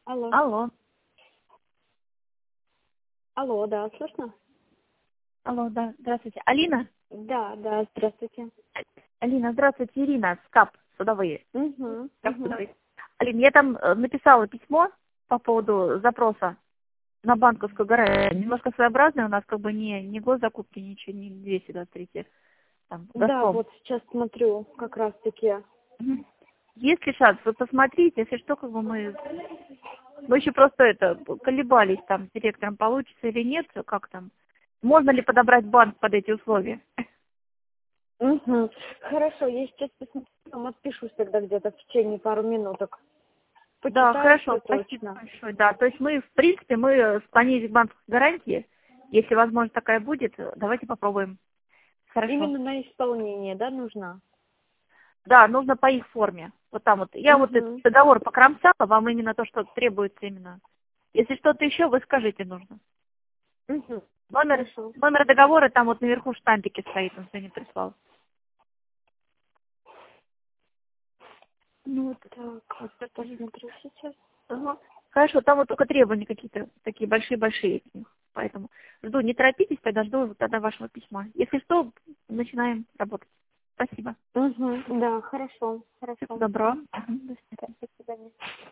Алло. Алло. Алло, да, слышно? Алло, да, здравствуйте. Алина? Да, здравствуйте. Алина, здравствуйте, Ирина, СКАП, судовые. Угу, угу. Алина, я там написала письмо по поводу запроса на банковскую гарантию. Немножко своеобразное у нас, как бы не госзакупки, ничего, не 223, там, Да, Газпром. вот сейчас смотрю, как раз-таки. Мгм. Есть ли шанс? Вы посмотрите, если что, как бы мы еще просто колебались там с директором, получится или нет, как там. Можно ли подобрать банк под эти условия? Угу. Хорошо, я сейчас посмотрю, там отпишусь тогда где-то в течение пару минуток. Да, Почитаю хорошо, все спасибо точно. большое. Да, то есть мы, в принципе, мы склонились к банковской гарантии. Если возможность такая будет, давайте попробуем. Хорошо. Именно на исполнение, да, нужна? Да, нужно по их форме. Вот там вот. Я вот этот Угу. договор покромсала, вам именно то, что требуется именно. Если что-то еще, вы скажите нужно. Угу. Номер, Хорошо. номер договора там вот наверху в штампике стоит, он сегодня прислал. Ну вот, Так, вот это есть. посмотрю сейчас. Ага. Хорошо, там вот только требования какие-то такие большие-большие от них. Поэтому жду, не торопитесь, тогда жду тогда вашего письма. Если что, начинаем работать. Спасибо. Угу. Да, хорошо, Всего хорошо. доброго. Мгм. До свидания. Так, до свидания.